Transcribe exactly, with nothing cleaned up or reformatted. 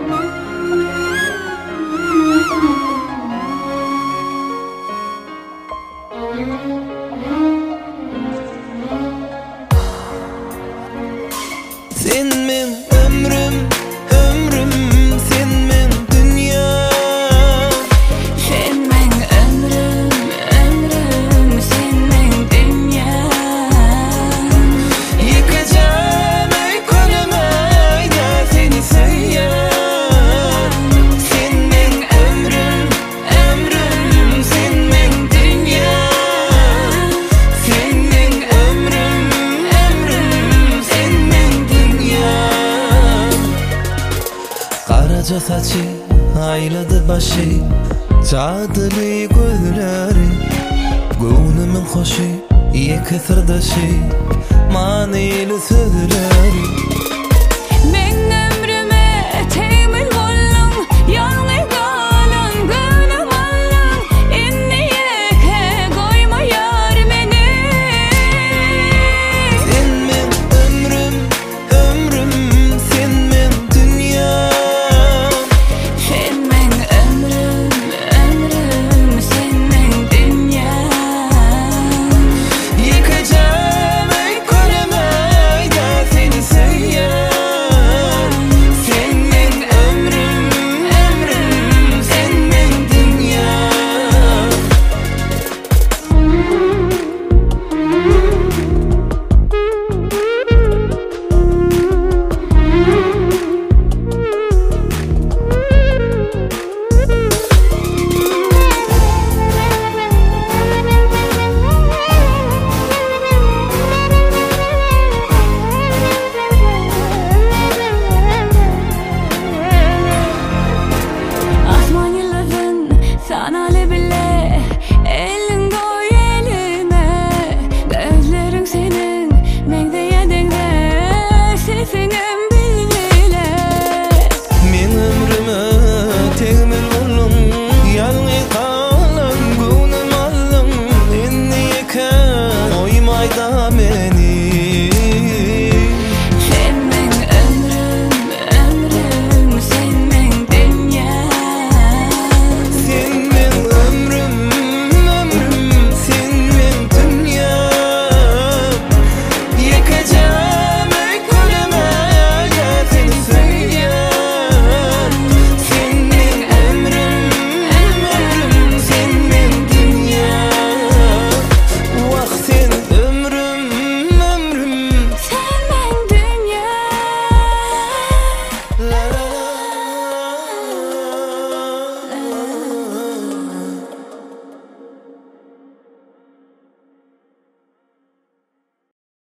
Sen men ömrüm, ömrüm, sen men dünya. Sen men ömrüm, ömrüm, sen men dünya. Yıkacağım ey kolum ayda seni söyler. Sen men ömrüm, ömrüm, sen men dünya. Sen men ömrüm, ömrüm, sen men dünya. Karaca saçı ayladı başı, çağdılı gözleri, gönlümün hoşu, iki sırdaşı, manili sözleri.